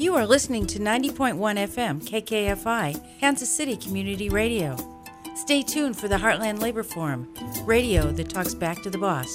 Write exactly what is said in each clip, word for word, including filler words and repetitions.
You are listening to ninety point one F M K K F I, Kansas City Community Radio. Stay tuned for the Heartland Labor Forum, radio that talks back to the boss.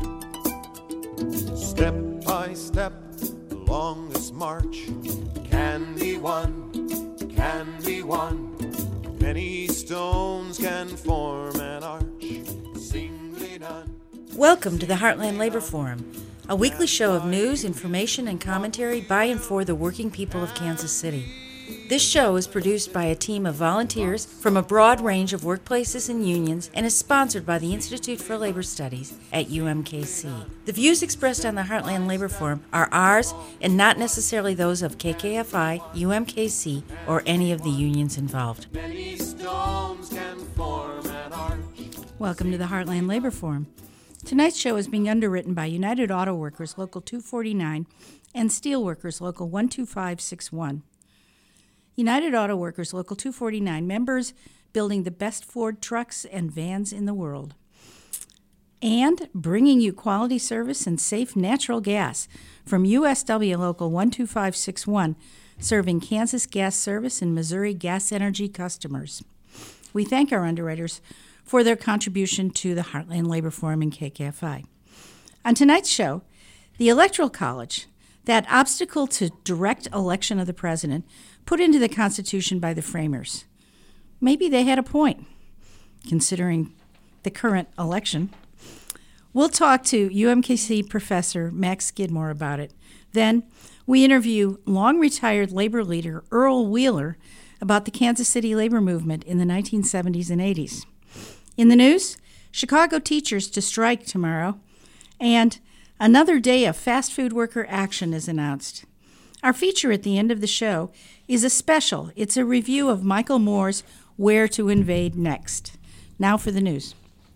Step by step along this march can be won, can be won. Many stones can form an arch, singly done. Welcome to the Heartland Labor Forum, a weekly show of news, information, and commentary by and for the working people of Kansas City. This show is produced by a team of volunteers from a broad range of workplaces and unions and is sponsored by the Institute for Labor Studies at U M K C. The views expressed on the Heartland Labor Forum are ours and not necessarily those of K K F I, U M K C, or any of the unions involved. Many stones can form an arch. Welcome to the Heartland Labor Forum. Tonight's show is being underwritten by United Auto Workers Local two forty-nine and Steelworkers Local one two five six one. United Auto Workers Local two forty-nine, members building the best Ford trucks and vans in the world. And bringing you quality service and safe natural gas from U S W Local one two five six one, serving Kansas Gas Service and Missouri Gas Energy customers. We thank our underwriters for their contribution to the Heartland Labor Forum and K K F I. On tonight's show, the Electoral College, that obstacle to direct election of the president, put into the Constitution by the framers. Maybe they had a point, considering the current election. We'll talk to U M K C professor Max Skidmore about it. Then we interview long-retired labor leader Earl Wheeler about the Kansas City labor movement in the nineteen seventies and eighties. In the news, Chicago teachers to strike tomorrow, and another day of fast food worker action is announced. Our feature at the end of the show is a special. It's a review of Michael Moore's Where to Invade Next. Now for the news.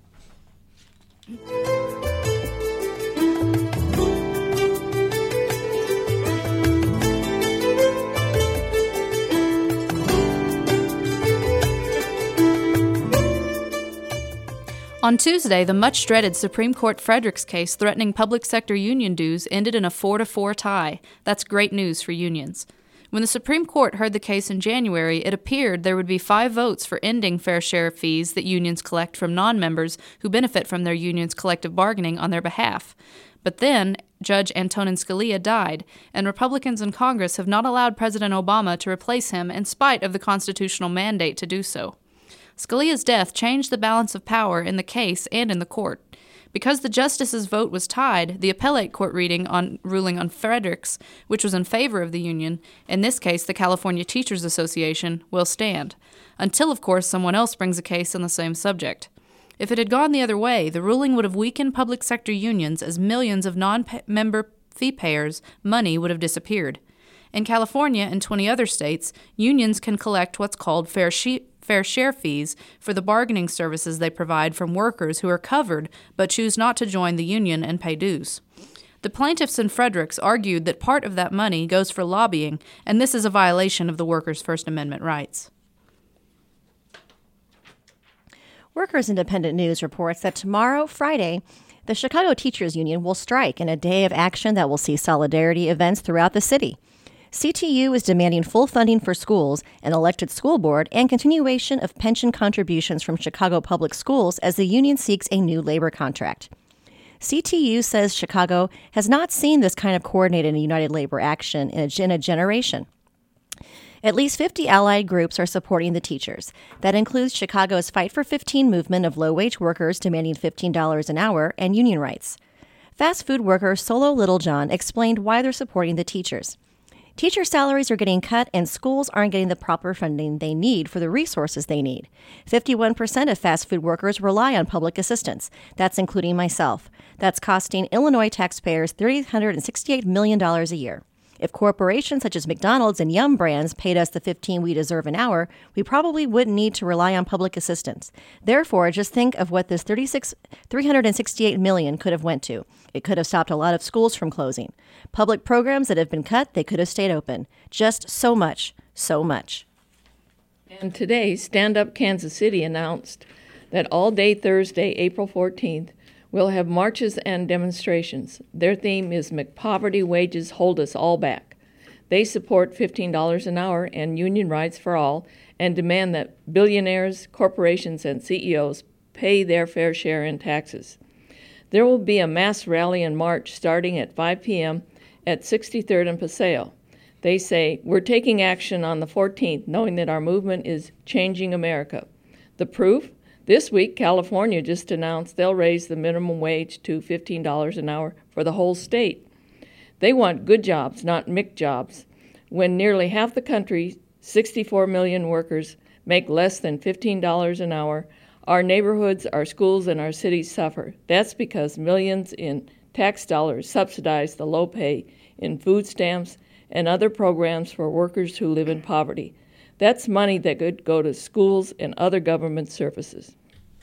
On Tuesday, the much-dreaded Supreme Court Fredericks case threatening public sector union dues ended in a four to four tie. That's great news for unions. When the Supreme Court heard the case in January, it appeared there would be five votes for ending fair share fees that unions collect from non-members who benefit from their union's collective bargaining on their behalf. But then, Judge Antonin Scalia died, and Republicans in Congress have not allowed President Obama to replace him in spite of the constitutional mandate to do so. Scalia's death changed the balance of power in the case and in the court. Because the justices' vote was tied, the appellate court reading on ruling on Fredericks, which was in favor of the union, in this case the California Teachers Association, will stand, until, of course, someone else brings a case on the same subject. If it had gone the other way, the ruling would have weakened public sector unions as millions of non-member fee payers' money would have disappeared. In California and twenty other states, unions can collect what's called fair she- fair share fees for the bargaining services they provide from workers who are covered but choose not to join the union and pay dues. The plaintiffs in Fredericks argued that part of that money goes for lobbying, and this is a violation of the workers' First Amendment rights. Workers Independent News reports that tomorrow, Friday, the Chicago Teachers Union will strike in a day of action that will see solidarity events throughout the city. C T U is demanding full funding for schools, an elected school board, and continuation of pension contributions from Chicago Public Schools as the union seeks a new labor contract. C T U says Chicago has not seen this kind of coordinated united labor action in a, in a generation. At least fifty allied groups are supporting the teachers. That includes Chicago's Fight for fifteen movement of low-wage workers demanding fifteen dollars an hour and union rights. Fast food worker Solo Littlejohn explained why they're supporting the teachers. Teacher salaries are getting cut, and schools aren't getting the proper funding they need for the resources they need. fifty-one percent of fast food workers rely on public assistance. That's including myself. That's costing Illinois taxpayers three hundred sixty-eight million dollars a year. If corporations such as McDonald's and Yum Brands paid us the fifteen we deserve an hour, we probably wouldn't need to rely on public assistance. Therefore, just think of what this thirty-six, three hundred sixty-eight million dollars could have went to. It could have stopped a lot of schools from closing. Public programs that have been cut, they could have stayed open. Just so much, so much. And today, Stand Up Kansas City announced that all day Thursday, April fourteenth, we'll have marches and demonstrations. Their theme is McPoverty Wages Hold Us All Back. They support fifteen dollars an hour and union rights for all and demand that billionaires, corporations, and C E Os pay their fair share in taxes. There will be a mass rally and march starting at five p.m. at sixty-third and Paseo. They say, we're taking action on the fourteenth, knowing that our movement is changing America. The proof? This week, California just announced they'll raise the minimum wage to fifteen dollars an hour for the whole state. They want good jobs, not Mick jobs. When nearly half the country, sixty-four million workers, make less than fifteen dollars an hour, our neighborhoods, our schools, and our cities suffer. That's because millions in tax dollars subsidize the low pay in food stamps and other programs for workers who live in poverty. That's money that could go to schools and other government services.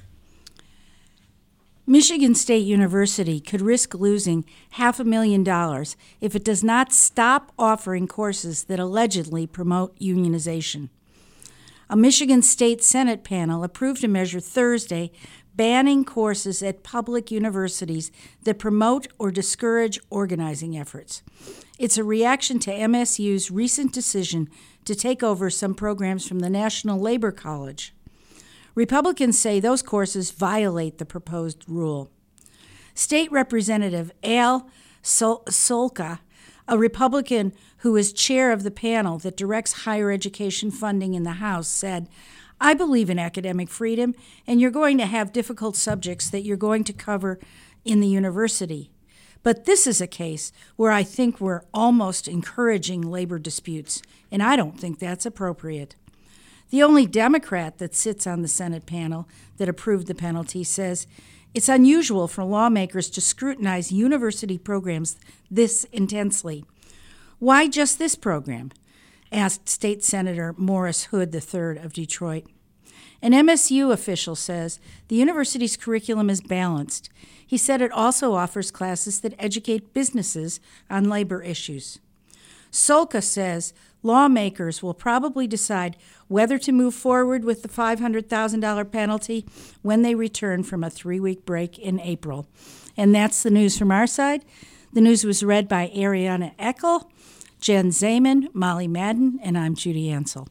Michigan State University could risk losing half a million dollars if it does not stop offering courses that allegedly promote unionization. A Michigan State Senate panel approved a measure Thursday banning courses at public universities that promote or discourage organizing efforts. It's a reaction to M S U's recent decision to take over some programs from the National Labor College. Republicans say those courses violate the proposed rule. State Representative Al Sol- Solka, a Republican who is chair of the panel that directs higher education funding in the House, said, I believe in academic freedom, and you're going to have difficult subjects that you're going to cover in the university. But this is a case where I think we're almost encouraging labor disputes, and I don't think that's appropriate. The only Democrat that sits on the Senate panel that approved the penalty says it's unusual for lawmakers to scrutinize university programs this intensely. Why just this program? Asked State Senator Morris Hood the third of Detroit. An M S U official says the university's curriculum is balanced. He said it also offers classes that educate businesses on labor issues. Solka says lawmakers will probably decide whether to move forward with the five hundred thousand dollars penalty when they return from a three-week break in April. And that's the news from our side. The news was read by Ariana Eckel, Jen Zeman, Molly Madden, and I'm Judy Ansel.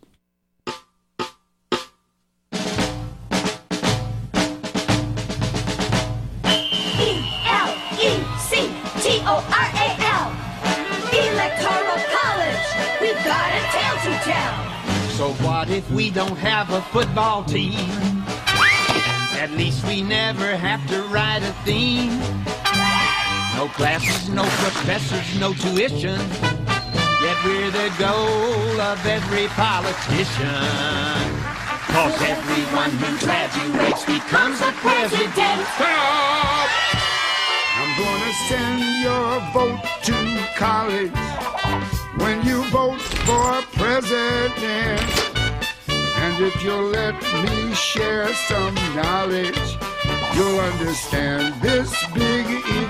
E L E C T O R A L Electoral College, we've got a tale to tell. So what if we don't have a football team? At least we never have to write a theme. No classes, no professors, no tuition. Yet we're the goal of every politician. Cause everyone who graduates becomes a president. Stop! I'm gonna send your vote to college when you vote for president. And if you'll let me share some knowledge, you'll understand this big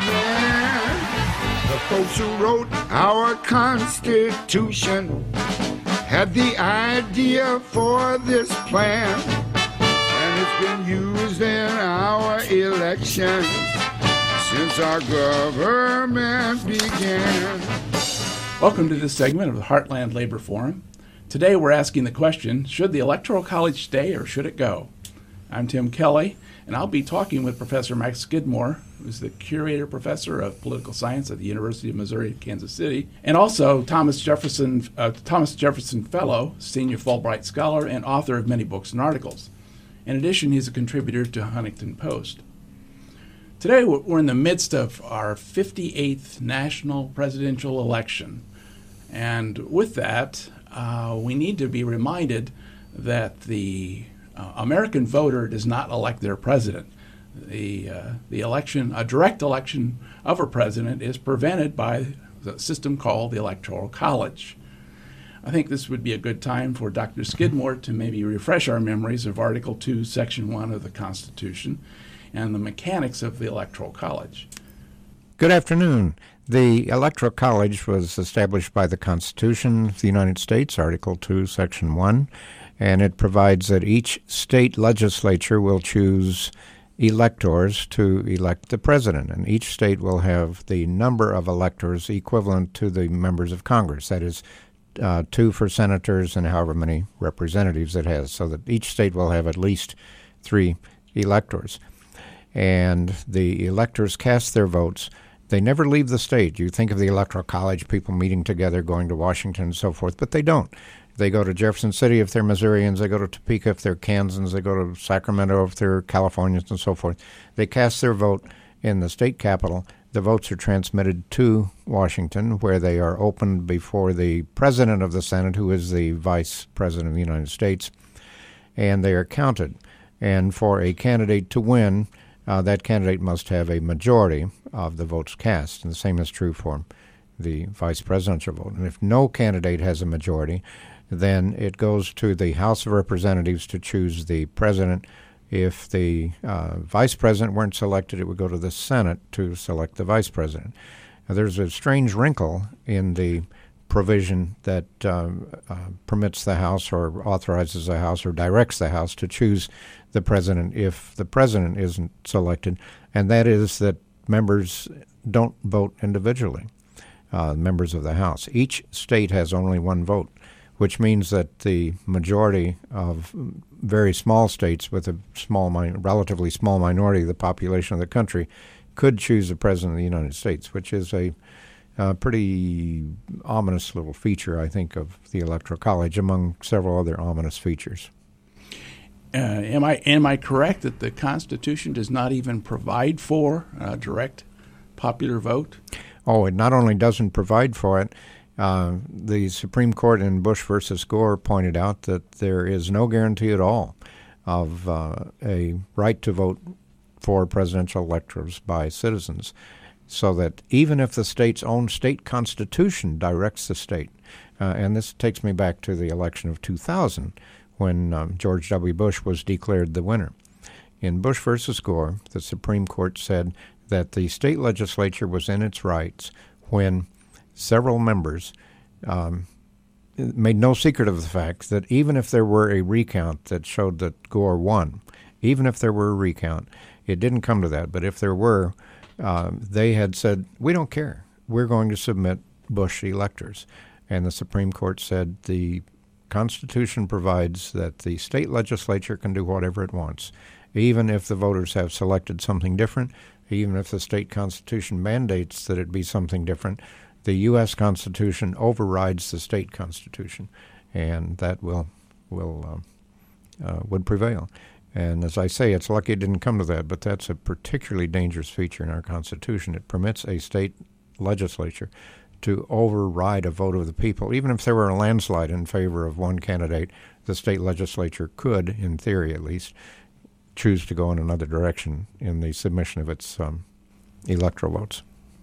event. The folks who wrote our Constitution had the idea for this plan, and it's been used in our elections since our government began. Welcome to this segment of the Heartland Labor Forum. Today we're asking the question, should the Electoral College stay or should it go? I'm Tim Kelly, and I'll be talking with Professor Mike Skidmore, who's the Curator Professor of Political Science at the University of Missouri at Kansas City, and also Thomas Jefferson, uh, Thomas Jefferson Fellow, Senior Fulbright Scholar, and author of many books and articles. In addition, he's a contributor to Huntington Post. Today, we're in the midst of our fifty-eighth national presidential election. And with that, uh, we need to be reminded that the uh, American voter does not elect their president. The, uh, the election, a direct election of a president, is prevented by the system called the Electoral College. I think this would be a good time for Doctor Skidmore to maybe refresh our memories of Article two, Section one of the Constitution and the mechanics of the Electoral College. Good afternoon. The Electoral College was established by the Constitution of the United States, Article two, Section one, and it provides that each state legislature will choose electors to elect the president, and each state will have the number of electors equivalent to the members of Congress, that is, uh, two for senators, and however many representatives it has, so that each state will have at least three electors. And the electors cast their votes. They never leave the state. You think of the Electoral College, people meeting together, going to Washington and so forth, but they don't. They go to Jefferson City if they're Missourians. They go to Topeka if they're Kansans. They go to Sacramento if they're Californians and so forth. They cast their vote in the state capitol. The votes are transmitted to Washington, where they are opened before the President of the Senate, who is the Vice President of the United States, and they are counted. And for a candidate to win, uh, that candidate must have a majority of the votes cast, and the same is true for the vice presidential vote. And if no candidate has a majority, then it goes to the House of Representatives to choose the president. If the uh, vice president weren't selected, it would go to the Senate to select the vice president. Now, there's a strange wrinkle in the provision that uh, uh, permits the House or authorizes the House or directs the House to choose the president if the president isn't selected, and that is that members don't vote individually, uh, members of the House. Each state has only one vote, which means that the majority of very small states with a small, relatively small minority of the population of the country could choose the President of the United States, which is a uh, pretty ominous little feature, I think, of the Electoral College, among several other ominous features. Uh, am I am I correct that the Constitution does not even provide for a direct popular vote? Oh, it not only doesn't provide for it, Uh, the Supreme Court in Bush versus Gore pointed out that there is no guarantee at all of uh, a right to vote for presidential electors by citizens, so that even if the state's own state constitution directs the state, uh, and this takes me back to the election of two thousand when um, George W. Bush was declared the winner. In Bush versus Gore, the Supreme Court said that the state legislature was in its rights when several members um, made no secret of the fact that even if there were a recount that showed that Gore won, even if there were a recount, it didn't come to that, but if there were, uh, they had said, we don't care. We're going to submit Bush electors. And the Supreme Court said the Constitution provides that the state legislature can do whatever it wants, even if the voters have selected something different, even if the state constitution mandates that it be something different. The U S Constitution overrides the state constitution, and that will will uh, uh, would prevail. And as I say, it's lucky it didn't come to that, but that's a particularly dangerous feature in our Constitution. It permits a state legislature to override a vote of the people. Even if there were a landslide in favor of one candidate, the state legislature could, in theory at least, choose to go in another direction in the submission of its um, electoral votes.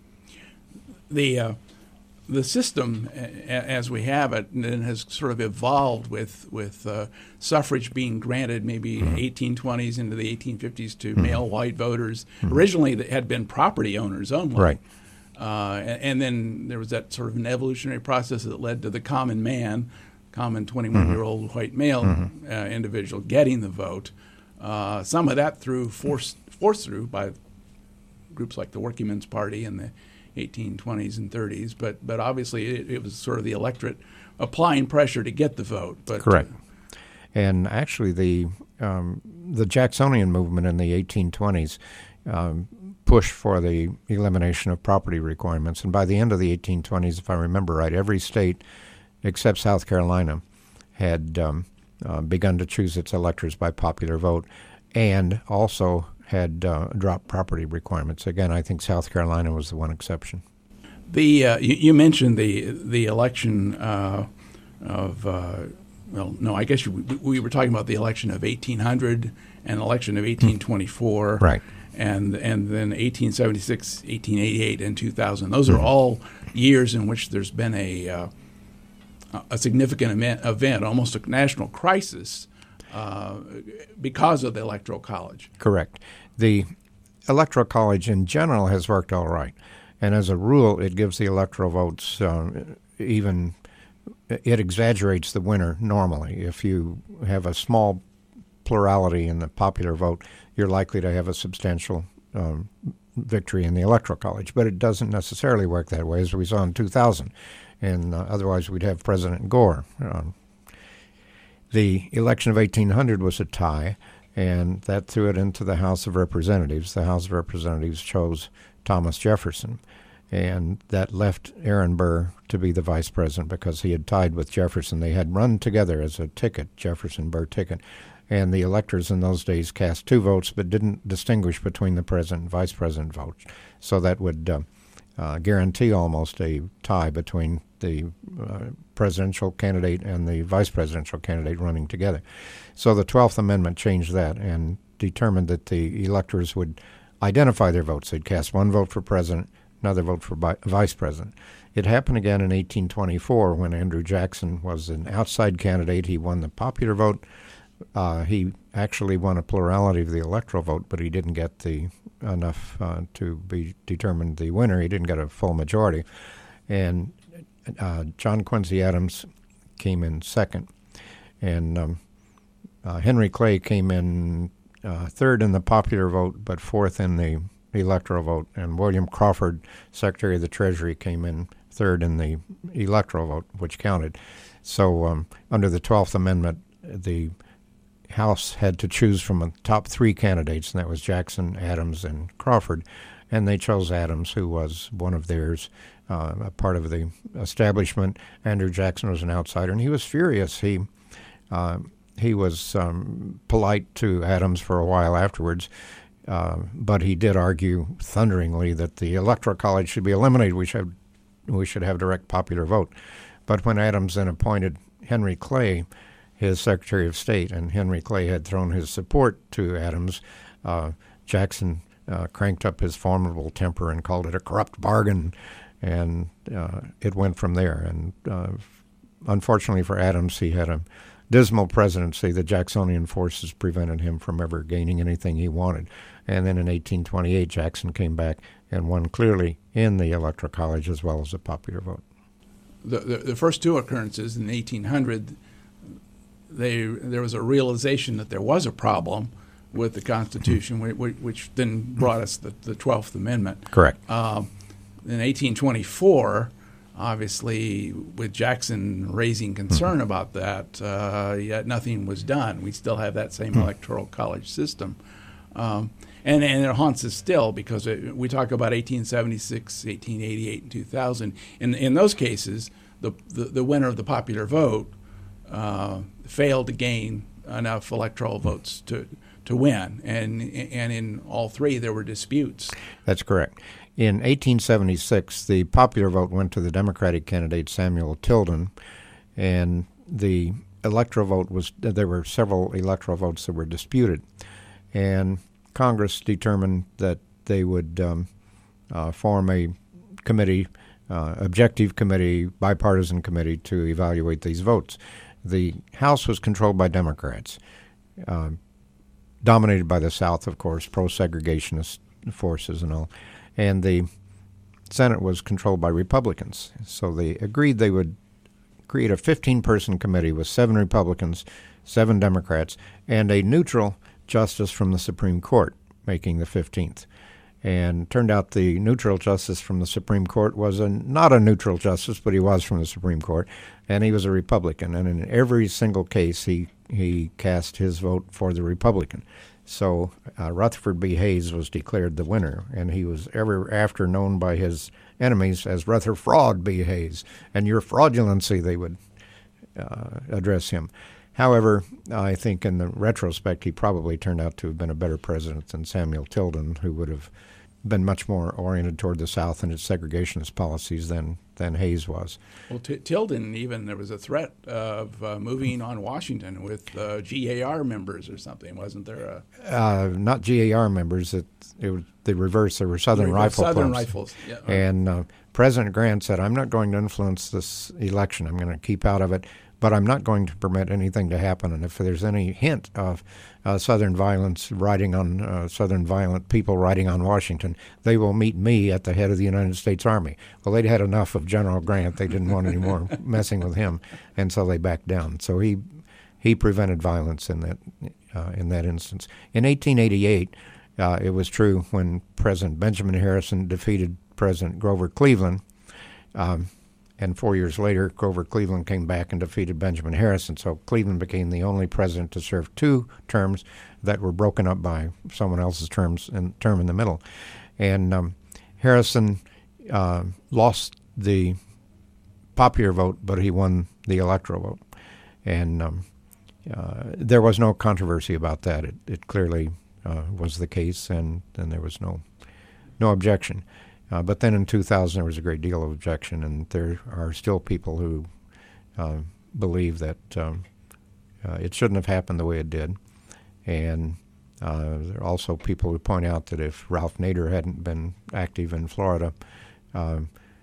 The uh, the system, a- as we have it, and has sort of evolved with with uh, suffrage being granted maybe mm-hmm. eighteen twenties into the eighteen fifties to mm-hmm. male white voters. Mm-hmm. Originally, that had been property owners only. Right. Uh, and, and then there was that sort of an evolutionary process that led to the common man, common twenty-one-year-old mm-hmm. white male mm-hmm. uh, individual getting the vote. Uh, some of that through forced forced through by groups like the Working Men's Party and the eighteen twenties and thirties, but but obviously it, it was sort of the electorate applying pressure to get the vote. But correct. Uh, and actually, the um, the Jacksonian movement in the eighteen twenties um, pushed for the elimination of property requirements, and by the end of the eighteen twenties, if I remember right, every state except South Carolina had um, uh, begun to choose its electors by popular vote, and also had uh, dropped property requirements. Again, I think South Carolina was the one exception. The uh, you, you mentioned the the election uh, of uh, well, no, I guess you, we were talking about the election of eighteen hundred and election of eighteen twenty-four, right? And and then eighteen seventy-six, eighteen eighty-eight, and two thousand. Those are mm-hmm. all years in which there's been a uh, a significant event, event, almost a national crisis. Uh, because of the Electoral College. Correct. The Electoral College in general has worked all right. And as a rule, it gives the electoral votes uh, even, it exaggerates the winner normally. If you have a small plurality in the popular vote, you're likely to have a substantial um, victory in the Electoral College. But it doesn't necessarily work that way, as we saw in two thousand. And uh, otherwise we'd have President Gore. Um, the election of eighteen hundred was a tie, and that threw it into the House of Representatives. The House of Representatives chose Thomas Jefferson, and that left Aaron Burr to be the vice president because he had tied with Jefferson. They had run together as a ticket, Jefferson-Burr ticket, and the electors in those days cast two votes but didn't distinguish between the president and vice president votes. So that would uh, uh, guarantee almost a tie between the uh, presidential candidate and the vice presidential candidate running together. So the twelfth Amendment changed that and determined that the electors would identify their votes. They'd cast one vote for president, another vote for bi- vice president. It happened again in eighteen twenty-four when Andrew Jackson was an outside candidate. He won the popular vote. Uh, he actually won a plurality of the electoral vote, but he didn't get the enough uh, to be determined the winner. He didn't get a full majority. And uh, John Quincy Adams came in second. And um, uh, Henry Clay came in uh, third in the popular vote, but fourth in the electoral vote. And William Crawford, Secretary of the Treasury, came in third in the electoral vote, which counted. So um, under the twelfth Amendment, the House had to choose from the top three candidates, and that was Jackson, Adams, and Crawford. And they chose Adams, who was one of theirs, uh, a part of the establishment. Andrew Jackson was an outsider, and he was furious. He uh, he was um, polite to Adams for a while afterwards, uh, but he did argue thunderingly that the Electoral College should be eliminated. We should we should have direct popular vote. But when Adams then appointed Henry Clay his Secretary of State, and Henry Clay had thrown his support to Adams, uh, Jackson uh, cranked up his formidable temper and called it a corrupt bargain, and uh, it went from there. And uh, unfortunately for Adams, he had a dismal presidency. The Jacksonian forces prevented him from ever gaining anything he wanted. And then in eighteen twenty-eight, Jackson came back and won clearly in the Electoral College as well as the popular vote. The, the, the first two occurrences in eighteen hundred, They, there was a realization that there was a problem with the Constitution, which, which then brought us the, the twelfth Amendment. Correct. Um, in eighteen twenty-four, obviously, with Jackson raising concern mm-hmm. about that, uh, yet nothing was done. We still have that same mm-hmm. electoral college system. Um, and, and it haunts us still because it, we talk about eighteen seventy-six, eighteen eighty-eight, and two thousand. In, in those cases, the, the, the winner of the popular vote Uh, failed to gain enough electoral votes to to win, and and in all three there were disputes. That's correct. In eighteen seventy-six, the popular vote went to the Democratic candidate Samuel Tilden, and the electoral vote was there were several electoral votes that were disputed, and Congress determined that they would um, uh, form a committee, uh, objective committee, bipartisan committee to evaluate these votes. The House was controlled by Democrats, uh, dominated by the South, of course, pro-segregationist forces and all. And the Senate was controlled by Republicans. So they agreed they would create a fifteen-person committee with seven Republicans, seven Democrats, and a neutral justice from the Supreme Court, making the fifteenth. And turned out the neutral justice from the Supreme Court was a, not a neutral justice, but he was from the Supreme Court, and he was a Republican. And in every single case, he he cast his vote for the Republican. So uh, Rutherford B. Hayes was declared the winner, and he was ever after known by his enemies as Rutherford B. Hayes. And your fraudulency, they would uh, address him. However, I think in the retrospect, he probably turned out to have been a better president than Samuel Tilden, who would have been much more oriented toward the South and its segregationist policies than, than Hayes was. Well, T- Tilden, even there was a threat of uh, moving on Washington with uh, G A R members or something, wasn't there? A... Uh, not G A R members. It, it was the reverse. There were Southern the Rifle Southern clubs. Rifles, yeah. And uh, President Grant said, I'm not going to influence this election. I'm going to keep out of it. But I'm not going to permit anything to happen. And if there's any hint of uh, Southern violence riding on uh, Southern violent people riding on Washington, they will meet me at the head of the United States Army. Well, they'd had enough of General Grant. They didn't want any more messing with him, and so they backed down. So he he prevented violence in that uh, in that instance. In eighteen eighty-eight, Uh, it was true when President Benjamin Harrison defeated President Grover Cleveland. Um, and four years later, Grover Cleveland came back and defeated Benjamin Harrison. So Cleveland became the only president to serve two terms that were broken up by someone else's terms and term in the middle. And um, Harrison uh, lost the popular vote, but he won the electoral vote. And um, uh, there was no controversy about that. It, it clearly uh, was the case, and, and there was no no objection. Uh, but then in two thousand, there was a great deal of objection, and there are still people who uh, believe that um, uh, it shouldn't have happened the way it did. And uh, there are also people who point out that if Ralph Nader hadn't been active in Florida, uh,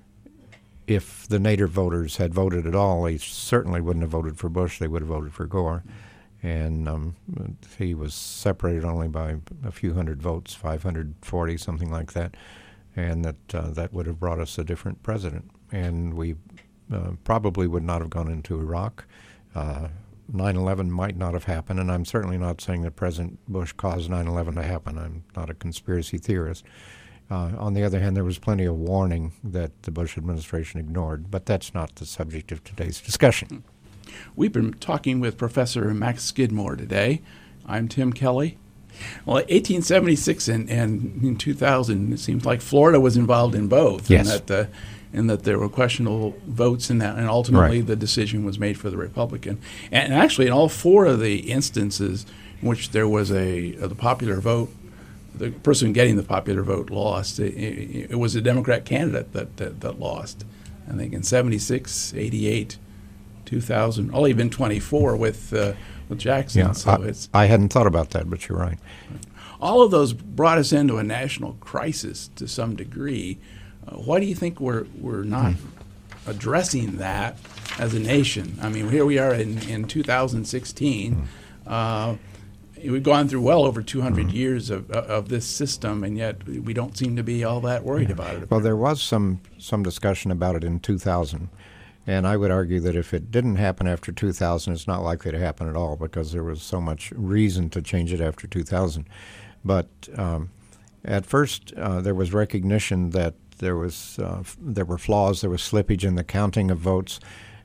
if the Nader voters had voted at all, they certainly wouldn't have voted for Bush. They would have voted for Gore. And um, he was separated only by a few hundred votes, five hundred forty, something like that. And that uh, that would have brought us a different president. And we uh, probably would not have gone into Iraq. Uh, nine eleven might not have happened, and I'm certainly not saying that President Bush caused nine eleven to happen. I'm not a conspiracy theorist. Uh, on the other hand, there was plenty of warning that the Bush administration ignored, but that's not the subject of today's discussion. We've been talking with Professor Max Skidmore today. I'm Tim Kelly. Well, eighteen seventy-six and, and in two thousand, it seems like Florida was involved in both. Yes. And that, the, and that there were questionable votes in that, and ultimately Right. the decision was made for the Republican. And actually, in all four of the instances in which there was a, a the popular vote, the person getting the popular vote lost. It, it, it was a Democrat candidate that, that, that lost. I think in seventy-six, eighty-eight, two thousand, all even twenty-four with uh, with Jackson. Yeah, so I, it's I hadn't thought about that, but you're right. all of those brought us into a national crisis to some degree. Uh, why do you think we're we're not hmm. addressing that as a nation? I mean, here we are in, in two thousand sixteen. Hmm. Uh, we've gone through well over two hundred hmm. years of of this system, and yet we don't seem to be all that worried yeah. about it. Well, there was some some discussion about it in two thousand. And I would argue that if it didn't happen after two thousand, it's not likely to happen at all because there was so much reason to change it after two thousand. But um, at first, uh, there was recognition that there was uh, f- there were flaws, there was slippage in the counting of votes,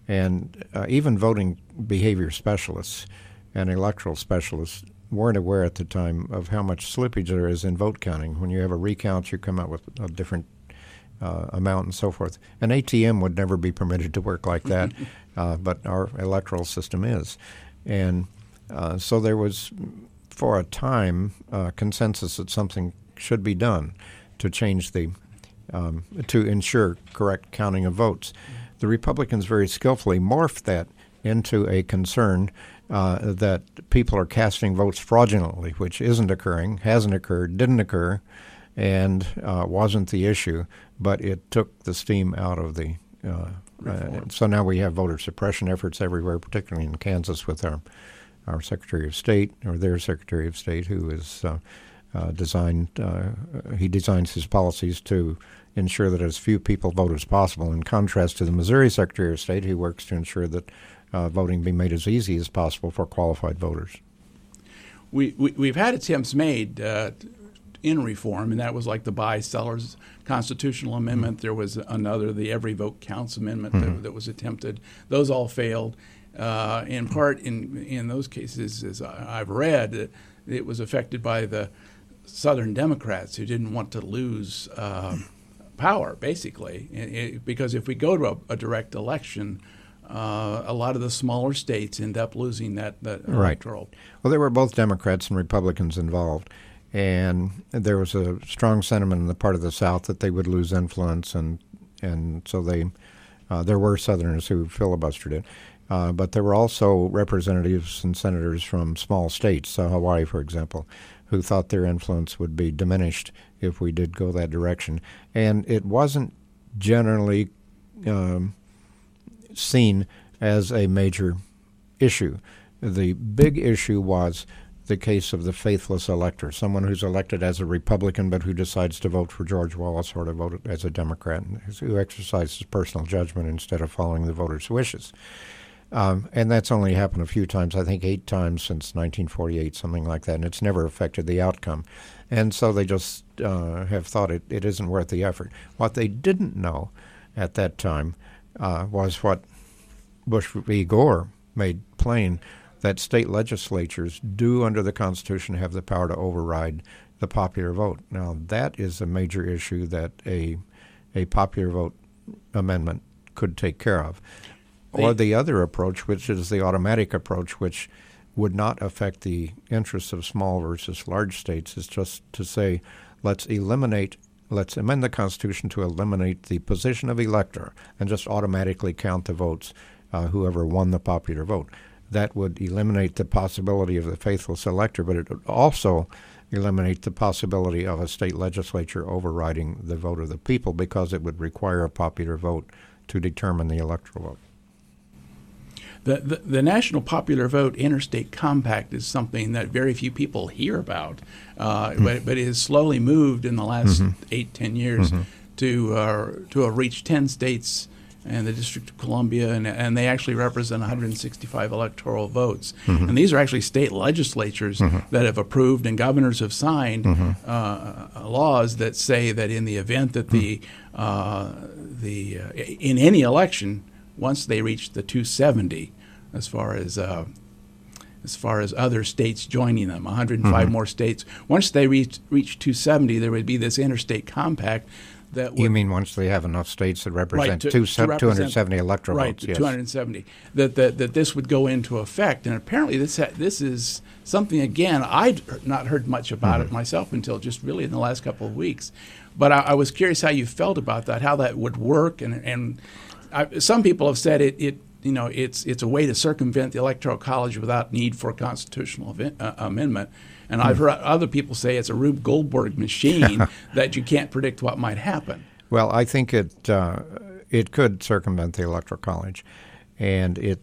and uh, even voting behavior specialists and electoral specialists weren't aware at the time of how much slippage there is in vote counting. When you have a recount, you come out with a different Uh, amount and so forth. An A T M would never be permitted to work like that, uh, but our electoral system is. And uh, so there was, for a time, uh, consensus that something should be done to change the, um, to ensure correct counting of votes. The Republicans very skillfully morphed that into a concern uh, that people are casting votes fraudulently, which isn't occurring, hasn't occurred, didn't occur, and uh, wasn't the issue, but it took the steam out of the. Uh, uh, so now we have voter suppression efforts everywhere, particularly in Kansas with our our Secretary of State or their Secretary of State, who is uh, uh, designed. Uh, he designs his policies to ensure that as few people vote as possible. In contrast to the Missouri Secretary of State, who works to ensure that uh, voting be made as easy as possible for qualified voters. We, we we've had attempts made. Uh, in reform, and that was like the Buy-Sellers Constitutional Amendment. There was another, the Every Vote Counts Amendment, mm-hmm. that, that was attempted. Those all failed. Uh, in part, in in those cases, as I've read, it, it was affected by the Southern Democrats who didn't want to lose uh, power, basically. It, it, because if we go to a, a direct election, uh, a lot of the smaller states end up losing that, that right. electoral. Well, there were both Democrats and Republicans involved. And there was a strong sentiment in the part of the South that they would lose influence, and and so they uh, there were Southerners who filibustered it. Uh, but there were also representatives and senators from small states, uh, Hawaii, for example, who thought their influence would be diminished if we did go that direction. And it wasn't generally um, seen as a major issue. The big issue was the case of the faithless elector, someone who's elected as a Republican but who decides to vote for George Wallace or to vote as a Democrat, who exercises personal judgment instead of following the voters' wishes. Um, and that's only happened a few times, I think eight times since nineteen forty-eight, something like that, and it's never affected the outcome. And so they just uh, have thought it, it isn't worth the effort. What they didn't know at that time uh, was what Bush v. Gore made plain, that state legislatures do, under the Constitution, have the power to override the popular vote. Now, that is a major issue that a a popular vote amendment could take care of. The, or the other approach, which is the automatic approach, which would not affect the interests of small versus large states, is just to say, let's eliminate, let's amend the Constitution to eliminate the position of elector and just automatically count the votes, uh, whoever won the popular vote. That would eliminate the possibility of the faithless elector, but it would also eliminate the possibility of a state legislature overriding the vote of the people, because it would require a popular vote to determine the electoral vote. The, the, the National Popular Vote Interstate Compact is something that very few people hear about, uh, mm-hmm. but, but it has slowly moved in the last mm-hmm. eight, ten years mm-hmm. to uh, to have reached ten states and the District of Columbia, and, and they actually represent one hundred sixty-five electoral votes. Mm-hmm. And these are actually state legislatures mm-hmm. that have approved, and governors have signed mm-hmm. uh, laws that say that in the event that the uh, the uh, in any election, once they reach the two seventy, as far as uh, as far as other states joining them, one hundred five mm-hmm. more states, once they reach reach two seventy, there would be this interstate compact. That would, you mean once they have enough states that represent, right, to, two, to represent two hundred seventy electoral right, votes? Yes. two hundred seventy. That, that that this would go into effect, and apparently this ha- this is something, again, I'd not heard much about mm-hmm. it myself until just really in the last couple of weeks. But I, I was curious how you felt about that, how that would work, and and I, some people have said it, it you know it's it's a way to circumvent the Electoral College without need for a constitutional event, uh, amendment. And I've heard other people say it's a Rube Goldberg machine that you can't predict what might happen. Well, I think it uh, it could circumvent the Electoral College, and it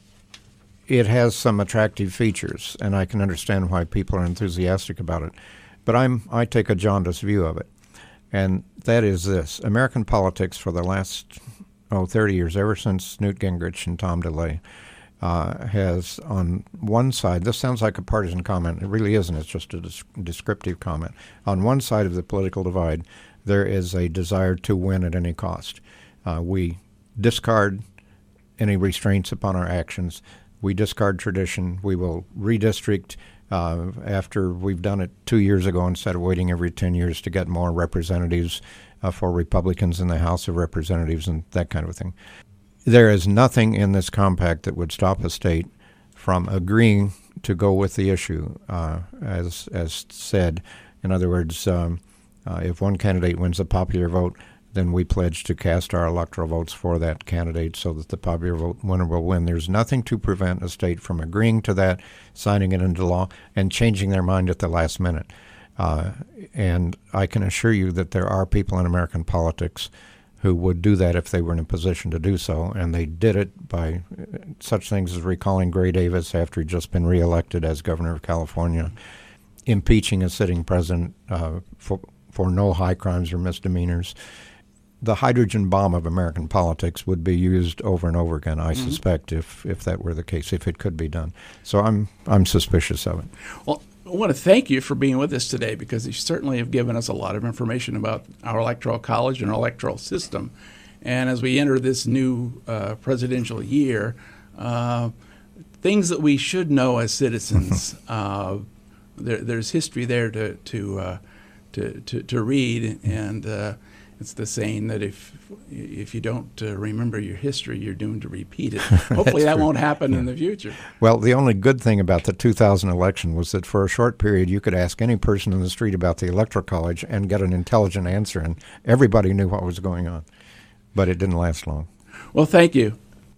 it has some attractive features, and I can understand why people are enthusiastic about it. But I'm I take a jaundiced view of it, and that is this: American politics for the last oh thirty years, ever since Newt Gingrich and Tom DeLay, Uh, has on one side, this sounds like a partisan comment, it really isn't, it's just a des- descriptive comment. On one side of the political divide, there is a desire to win at any cost. Uh, we discard any restraints upon our actions. We discard tradition. We will redistrict uh, after we've done it two years ago instead of waiting every ten years to get more representatives uh, for Republicans in the House of Representatives and that kind of thing. There is nothing in this compact that would stop a state from agreeing to go with the issue, uh, as as said. In other words, um, uh, if one candidate wins the popular vote, then we pledge to cast our electoral votes for that candidate so that the popular vote winner will win. There's nothing to prevent a state from agreeing to that, signing it into law, and changing their mind at the last minute. Uh, and I can assure you that there are people in American politics who would do that if they were in a position to do so, and they did it by such things as recalling Gray Davis after he'd just been reelected as governor of California, impeaching a sitting president uh, for, for no high crimes or misdemeanors. The hydrogen bomb of American politics would be used over and over again, I mm-hmm. suspect, if if that were the case, if it could be done. So I'm I'm suspicious of it. Well, I want to thank you for being with us today, because you certainly have given us a lot of information about our electoral college and our electoral system. And as we enter this new uh, presidential year, uh, things that we should know as citizens, uh, there, there's history there to to, uh, to to to read, and uh, it's the saying that if if you don't uh, remember your history, you're doomed to repeat it. Hopefully that true. won't happen yeah. in the future. Well, the only good thing about the two thousand election was that for a short period you could ask any person in the street about the Electoral College and get an intelligent answer, and everybody knew what was going on. But it didn't last long. Well, thank you.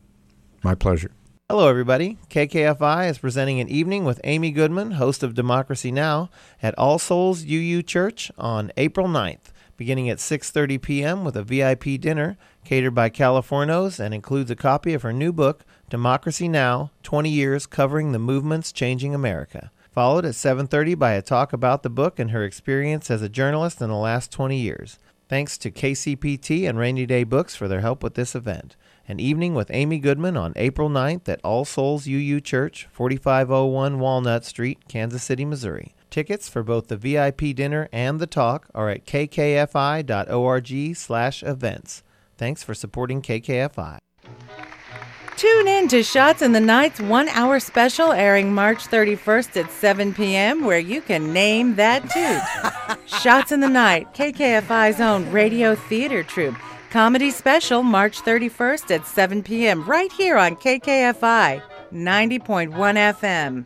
My pleasure. Hello, everybody. K K F I is presenting an evening with Amy Goodman, host of Democracy Now!, at All Souls U U Church on April ninth. Beginning at six thirty p.m. with a V I P dinner catered by Californos and includes a copy of her new book, Democracy Now! twenty years Covering the Movements Changing America. Followed at seven thirty by a talk about the book and her experience as a journalist in the last twenty years. Thanks to K C P T and Rainy Day Books for their help with this event. An evening with Amy Goodman on April ninth at All Souls U U Church, forty-five oh one Walnut Street, Kansas City, Missouri. Tickets for both the V I P dinner and the talk are at kkfi.org slash events. Thanks for supporting K K F I. Tune in to Shots in the Night's one-hour special airing March thirty-first at seven p.m. where you can name that tune. Shots in the Night, K K F I's own radio theater troupe. Comedy special March thirty-first at seven p.m. right here on K K F I ninety point one F M.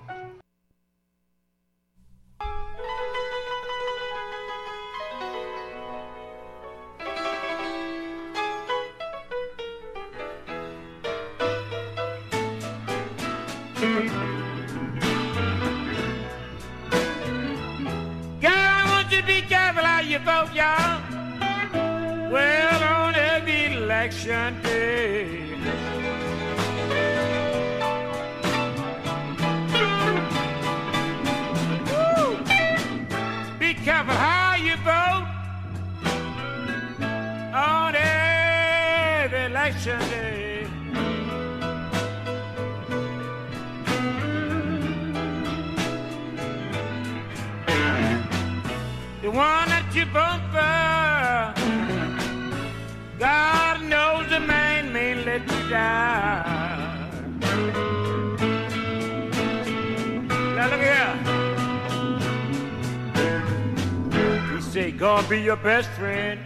Vote, y'all. Well, on every election day, woo. Be careful how you vote on every election day. The one that you vote for, God knows the man may let you die. Now look here. He say, gonna be your best friend,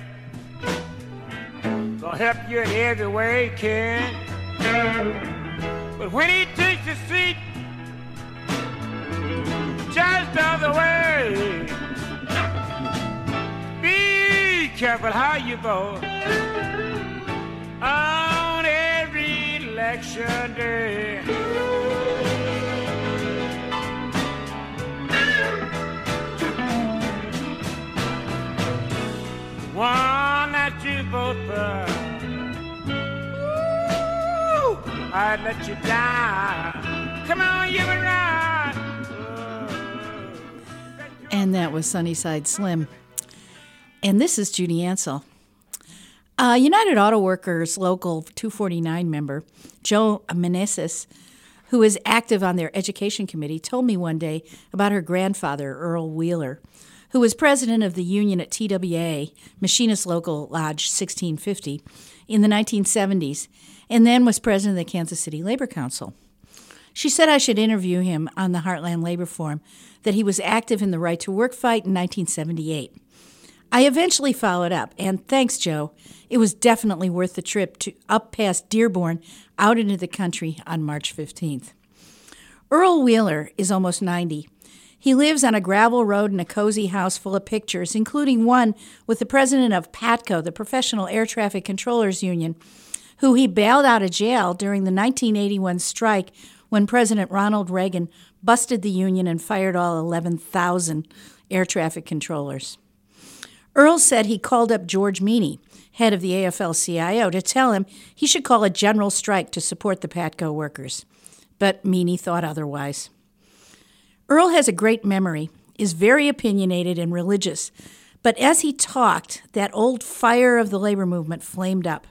gonna help you in every way he can. But when he takes a seat just the other way, be careful how you vote on every election day. One that you vote for, woo, I'd let you down. Come on, you can ride. And that was Sunnyside Slim. And this is Judy Ansell. Uh, United Auto Workers Local two forty-nine member, Joe Meneses, who is active on their education committee, told me one day about her grandfather, Earl Wheeler, who was president of the union at T W A, Machinist Local Lodge sixteen fifty, in the nineteen seventies, and then was president of the Kansas City Labor Council. She said I should interview him on the Heartland Labor Forum, that he was active in the right to work fight in nineteen seventy-eight. I eventually followed up, and thanks, Joe. It was definitely worth the trip to up past Dearborn, out into the country on March fifteenth. Earl Wheeler is almost ninety. He lives on a gravel road in a cozy house full of pictures, including one with the president of PATCO, the Professional Air Traffic Controllers Union, who he bailed out of jail during the nineteen eighty-one strike when President Ronald Reagan busted the union and fired all eleven thousand air traffic controllers. Earl said he called up George Meany, head of the A F L C I O, to tell him he should call a general strike to support the PATCO workers. But Meany thought otherwise. Earl has a great memory, is very opinionated and religious, but as he talked, that old fire of the labor movement flamed up.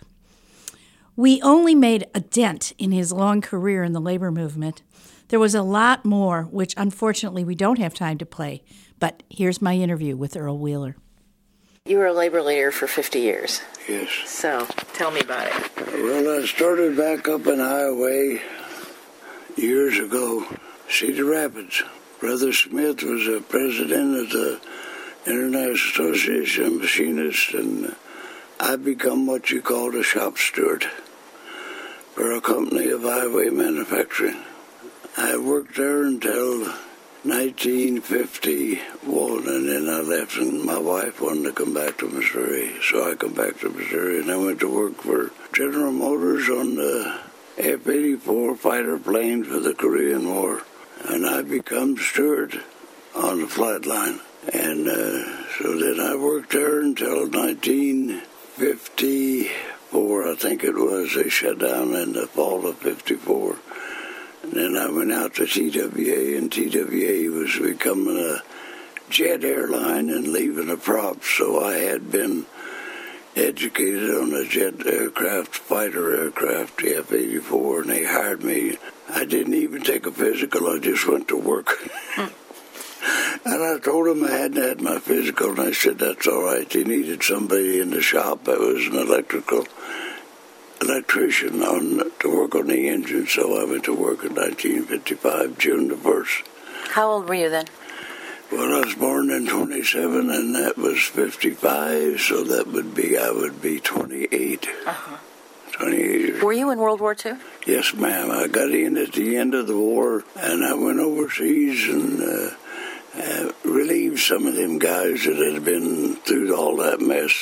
We only made a dent in his long career in the labor movement. There was a lot more, which unfortunately we don't have time to play, but here's my interview with Earl Wheeler. You were a labor leader for fifty years. Yes. So, tell me about it. Well, I started back up in Iowa years ago, Cedar Rapids. Brother Smith was a president of the International Association of Machinists, and I become what you call a shop steward for a company of highway manufacturing. I worked there until nineteen fifty-one, and then I left, and my wife wanted to come back to Missouri, so I come back to Missouri, and I went to work for General Motors on the F eighty-four fighter plane for the Korean War, and I become steward on the flight line, and uh, so then I worked there until nineteen fifty-four, I think it was. They shut down in the fall of fifty-four. And then I went out to T W A, and T W A was becoming a jet airline and leaving the props, so I had been educated on a jet aircraft, fighter aircraft, the F eighty-four, and they hired me. I didn't even take a physical, I just went to work. And I told him I hadn't had my physical, and I said that's all right. They needed somebody in the shop that was an electrical electrician on to work on the engine, so I went to work in nineteen fifty-five, June the first. How old were you then? Well, I was born in twenty-seven, and that was fifty-five, so that would be, I would be twenty-eight. Uh-huh. twenty-eight years. Were you in World War Two? Yes, ma'am. I got in at the end of the war, and I went overseas and uh, uh, relieved some of them guys that had been through all that mess.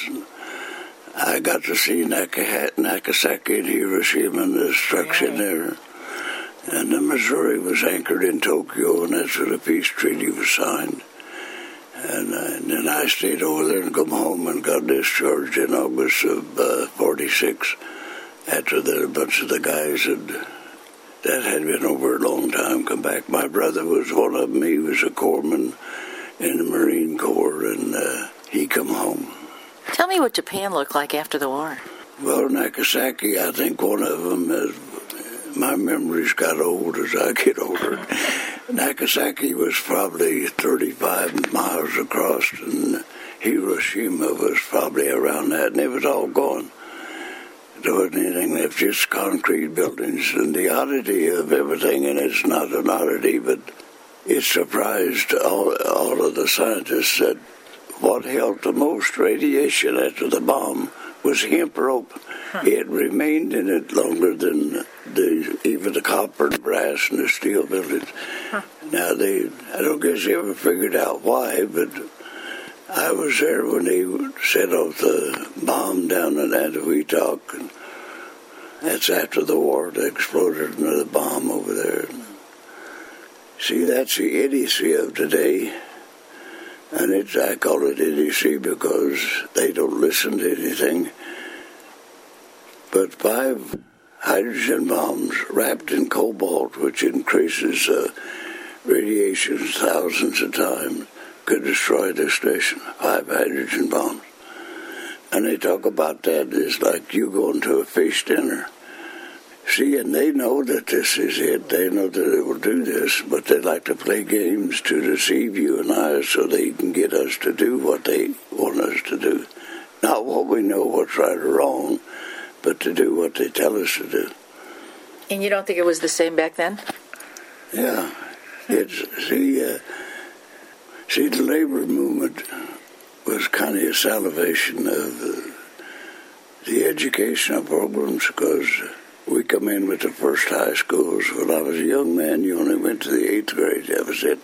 I got to see Naka- Nagasaki and Hiroshima and the destruction yeah. there. And the Missouri was anchored in Tokyo, and that's where the peace treaty was signed. And, uh, and then I stayed over there and come home and got discharged in August of uh, forty-six after the, a bunch of the guys had, that had been over a long time come back. My brother was one of them. He was a corpsman in the Marine Corps, and uh, he come home. Tell me what Japan looked like after the war. Well, Nagasaki, I think one of them is... My memories got old as I get older. Nagasaki was probably thirty-five miles across, and Hiroshima was probably around that, and it was all gone. There wasn't anything left, just concrete buildings. And the oddity of everything, and it's not an oddity, but it surprised all, all of the scientists that what held the most radiation after the bomb was hemp rope. Huh. It remained in it longer than the, even the copper and brass and the steel buildings. Huh. Now, they, I don't guess they ever figured out why, but I was there when they set off the bomb down in Anahuac, and that's after the war. They exploded another bomb over there. See, that's the idiocy of today. And it's, I call it idiocy because they don't listen to anything. But five hydrogen bombs wrapped in cobalt, which increases uh, radiation thousands of times, could destroy this station. Five hydrogen bombs. And they talk about that as like you going to a fish dinner. See, and they know that this is it. They know that they will do this, but they like to play games to deceive you and I so they can get us to do what they want us to do. Not what we know what's right or wrong, but to do what they tell us to do. And you don't think it was the same back then? Yeah. It's, see, uh, see, the labor movement was kind of a salvation of uh, the educational programs because we come in with the first high schools. When I was a young man, you only went to the eighth grade. That was it.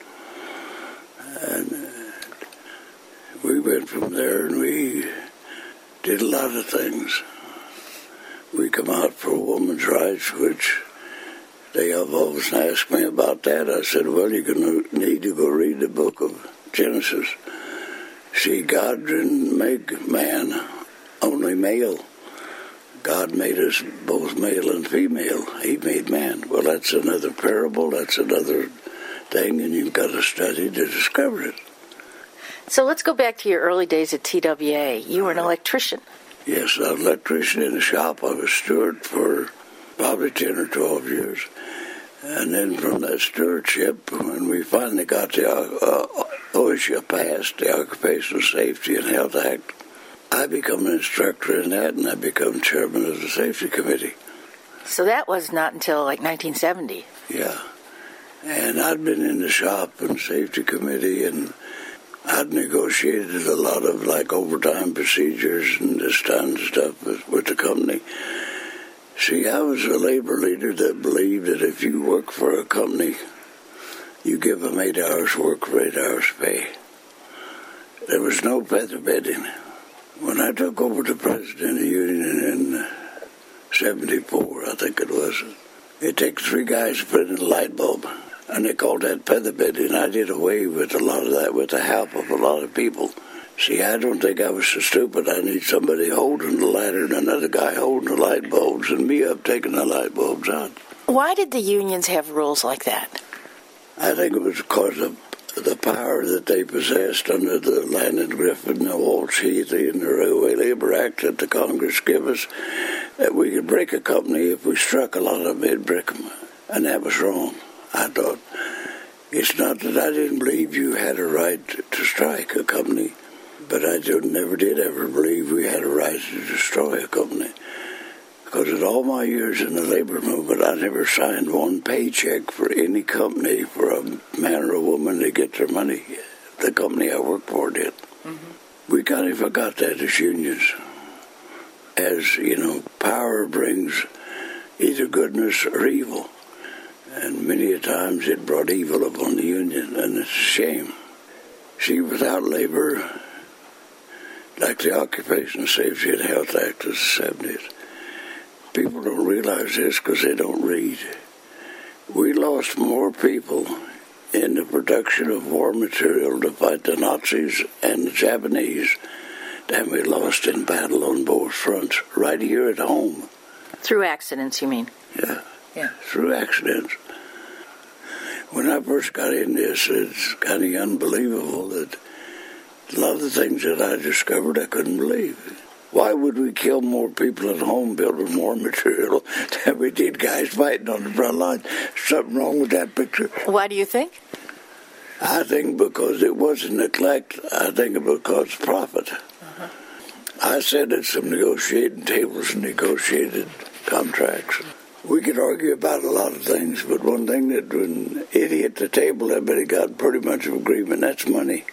And uh, we went from there and we did a lot of things. We come out for women's rights, which they have always asked me about that. I said, well, you're going to need to go read the book of Genesis. See, God didn't make man only male. God made us both male and female. He made man. Well, that's another parable. That's another thing, and you've got to study to discover it. So let's go back to your early days at T W A. You were an electrician. Yes, I was an electrician in the shop. I was steward for probably ten or twelve years. And then from that stewardship, when we finally got the uh, OSHA passed, the Occupational Safety and Health Act, I become an instructor in that, and I become chairman of the safety committee. So that was not until like nineteen seventy. Yeah. And I'd been in the shop and safety committee, and I'd negotiated a lot of like overtime procedures and this kind of stuff with, with the company. See, I was a labor leader that believed that if you work for a company, you give them eight hours work for eight hours pay. There was no feather bedding. When I took over the president of the union in seventy-four, I think it was, it takes three guys to put in a light bulb, and they called that feather bedding. I did away with a lot of that with the help of a lot of people. See, I don't think I was so stupid. I need somebody holding the ladder and another guy holding the light bulbs and me up taking the light bulbs out. Why did the unions have rules like that? I think it was because of the power that they possessed under the Landon Griffin, the Walsh-Heath, and the Railway Labor Act that the Congress gave us, that we could break a company. If we struck a lot of them, it'd break them. And that was wrong, I thought. It's not that I didn't believe you had a right to strike a company, but I did, never did ever believe we had a right to destroy a company. Because in all my years in the labor movement, I never signed one paycheck for any company for a man or a woman to get their money. The company I worked for did. Mm-hmm. We kind of forgot that as unions. As, you know, power brings either goodness or evil. And many a times it brought evil upon the union, and it's a shame. See, without labor, like the Occupational Safety and Health Act of the seventies, people don't realize this because they don't read. We lost more people in the production of war material to fight the Nazis and the Japanese than we lost in battle on both fronts, right here at home. Through accidents, you mean? Yeah. Yeah. Through accidents. When I first got in this, it's kind of unbelievable that a lot of the things that I discovered I couldn't believe. Why would we kill more people at home building more material than we did guys fighting on the front line? Something wrong with that picture. Why do you think? I think because it wasn't neglect. I think it because profit. Uh-huh. I sat at some negotiating tables and negotiated contracts. We could argue about a lot of things, but one thing that when it hit the table, everybody got pretty much of agreement, that's money.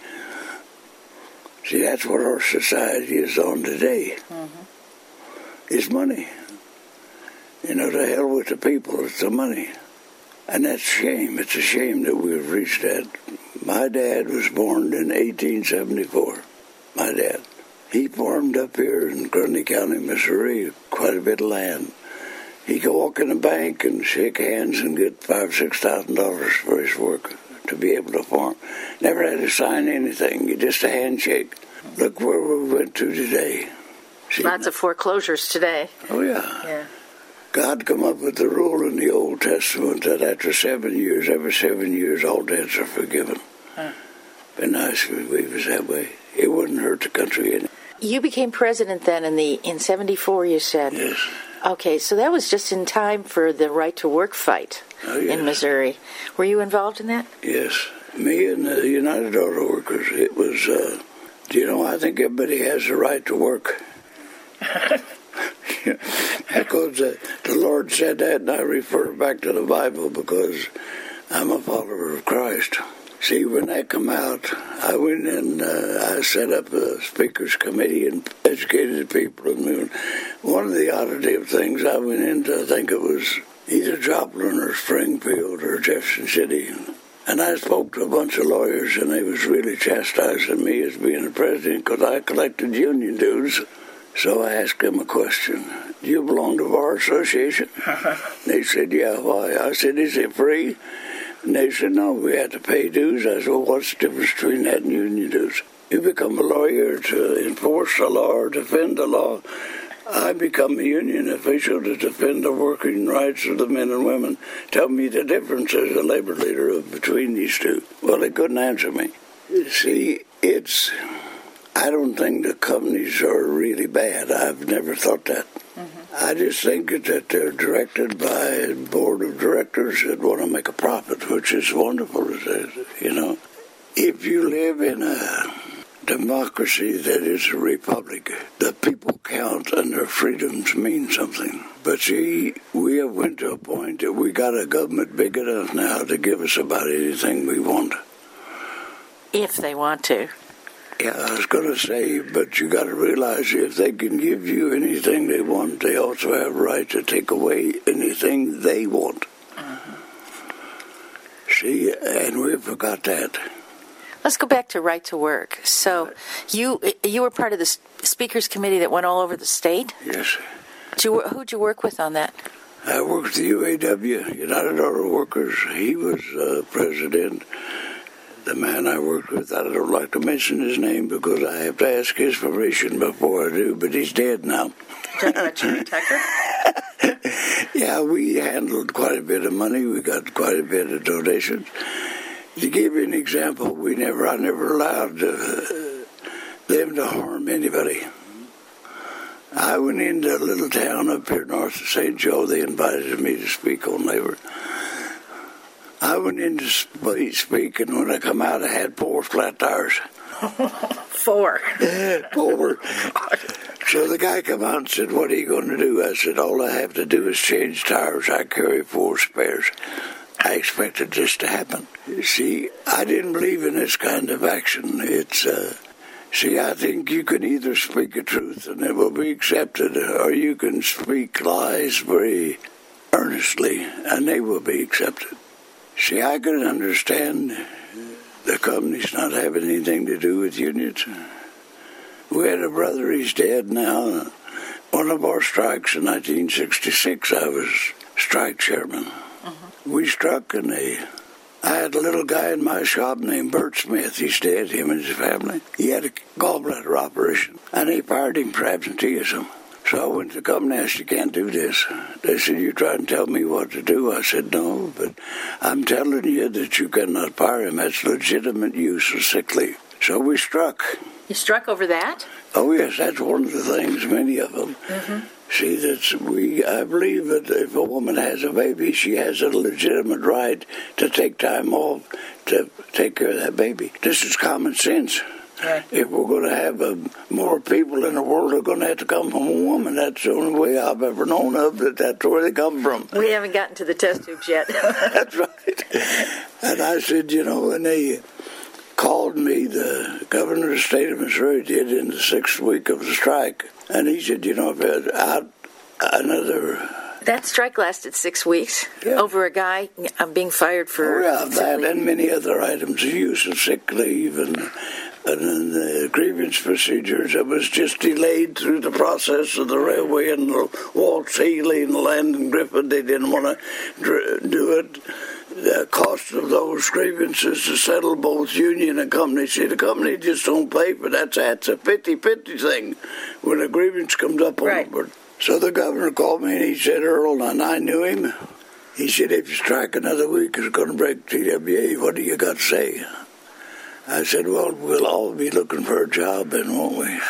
See, that's what our society is on today. Mm-hmm. It's money. You know, to hell with the people, it's the money. And that's a shame. It's a shame that we've reached that. My dad was born in eighteen seventy-four. My dad. He farmed up here in Grundy County, Missouri, quite a bit of land. He could walk in a bank and shake hands and get five, six thousand dollars for his work to be able to farm. Never had to sign anything, just a handshake. Look where we went to today. See, lots of foreclosures today. Oh, yeah. Yeah. God come up with the rule in the Old Testament that after seven years, every seven years, all debts are forgiven. Huh. Been nice if we was that way. It wouldn't hurt the country any. You became president then in the in seventy-four, you said? Yes. Okay, so that was just in time for the right to work fight oh, yes. in Missouri. Were you involved in that? Yes. Me and the United Auto Workers, it was, uh, do you know, I think everybody has the right to work. Because uh, the Lord said that, and I refer back to the Bible because I'm a follower of Christ. See, when that come out, I went and uh, I set up a speakers committee and educated people. And one of the oddity of things, I went into, I think it was either Joplin or Springfield or Jefferson City, and I spoke to a bunch of lawyers, and they was really chastising me as being the president because I collected union dues. So I asked them a question. Do you belong to Bar Association? They said, yeah, why? I said, is it free? And they said, no, we had to pay dues. I said, well, what's the difference between that and union dues? You become a lawyer to enforce the law or defend the law. I become a union official to defend the working rights of the men and women. Tell me the difference as a labor leader of between these two. Well, they couldn't answer me. See, it's... I don't think the companies are really bad. I've never thought that. Mm-hmm. I just think that they're directed by a board of directors that want to make a profit, which is wonderful, you know. If you live in a democracy that is a republic, the people count and their freedoms mean something. But see, we have went to a point that we got a government big enough now to give us about anything we want. If they want to. Yeah, I was going to say, but you got to realize if they can give you anything they want, they also have a right to take away anything they want. Uh-huh. See, and we forgot that. Let's go back to right to work. So you you were part of the speakers committee that went all over the state? Yes. Did you, who'd you work with on that? I worked with the U A W, United Auto Workers. He was uh, president. The man I worked with, I don't like to mention his name because I have to ask his permission before I do, but he's dead now. Talking about Jimmy Tucker? Yeah, we handled quite a bit of money. We got quite a bit of donations. To give you an example, we never, I never allowed uh, them to harm anybody. I went into a little town up here north of Saint Joe. They invited me to speak on labor. I went in to sp- speak, and when I come out, I had four flat tires. Four. Four. So the guy come out and said, what are you going to do? I said, all I have to do is change tires. I carry four spares. I expected this to happen. See, I didn't believe in this kind of action. It's, uh, see, I think you can either speak the truth and it will be accepted, or you can speak lies very earnestly and they will be accepted. See, I can understand the companies not having anything to do with unions. We had a brother, he's dead now. One of our strikes in nineteen sixty-six, I was strike chairman. Uh-huh. We struck, and they, I had a little guy in my shop named Bert Smith. He's dead, him and his family. He had a gallbladder operation, and they fired him for absenteeism. So I went to the company and asked, you can't do this. They said, you try and tell me what to do. I said, no, but I'm telling you that you cannot fire him. That's legitimate use of sick leave. So we struck. You struck over that? Oh, yes, that's one of the things, many of them. Mm-hmm. See, that's, we, I believe that if a woman has a baby, she has a legitimate right to take time off to take care of that baby. This is common sense. Right. If we're going to have uh, more people in the world, they're going to have to come from a woman. That's the only way I've ever known of that. That's where they come from. We haven't gotten to the test tubes yet. That's right. And I said, you know, and they called me, the governor of the state of Missouri did, in the sixth week of the strike. And he said, you know, if I another... That strike lasted six weeks yeah. over a guy I'm being fired for... Oh, yeah, that and many other items, the use of sick leave and... And in the grievance procedures, it was just delayed through the process of the railway and the Walt Healy and Landon Griffin. They didn't want to dr- do it. The cost of those grievances to settle both union and company. See, the company just don't pay for that. That's a fifty-fifty thing when a grievance comes up on right. board. So the governor called me and he said, Earl, and I knew him. He said, if you strike another week, it's going to break T W A. What do you got to say? I said, well, we'll all be looking for a job then, won't we?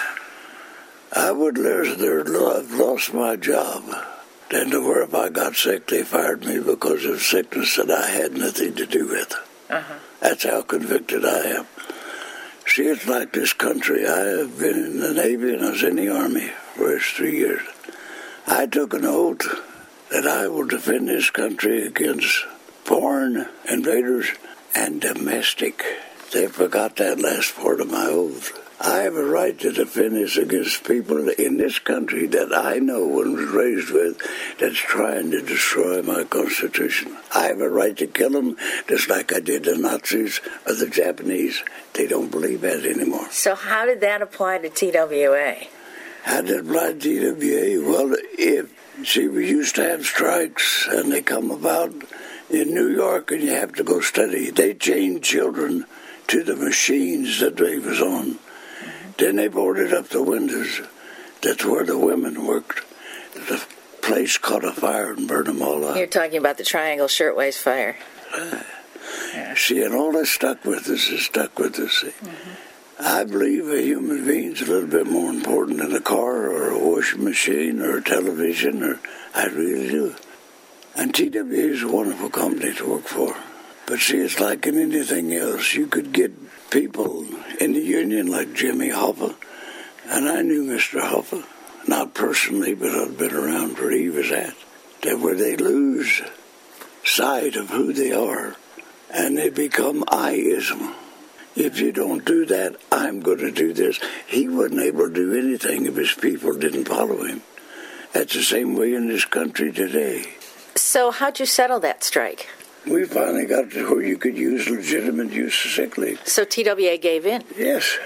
I would rather have lost my job than to where if I got sick, they fired me because of sickness that I had nothing to do with. Uh-huh. That's how convicted I am. See, it's like this country. I have been in the Navy and I was in the Army for three years. I took an oath that I will defend this country against foreign invaders and domestic. They forgot that last part of my oath. I have a right to defend this against people in this country that I know and was raised with that's trying to destroy my Constitution. I have a right to kill them just like I did the Nazis or the Japanese. They don't believe that anymore. So how did that apply to T W A? How did it apply to T W A? Well, if, see, we used to have strikes and they come about in New York and you have to go study. They chained children to the machines that they was on. Mm-hmm. Then they boarded up the windows. That's where the women worked. The place caught a fire and burned them all up. You're talking about the Triangle Shirtwaist Fire. Uh, yeah. See, and all that stuck with us is stuck with us. Mm-hmm. I believe a human being's a little bit more important than a car or a washing machine or a television. Or I really do. And T W A is a wonderful company to work for. But see, it's like in anything else. You could get people in the union like Jimmy Hoffa, and I knew Mister Hoffa, not personally, but I'd been around where he was at, that where they lose sight of who they are, and they become I-ism. If you don't do that, I'm going to do this. He wasn't able to do anything if his people didn't follow him. That's the same way in this country today. So how'd you settle that strike? We finally got to where you could use legitimate use of sick leave. So T W A gave in? Yes.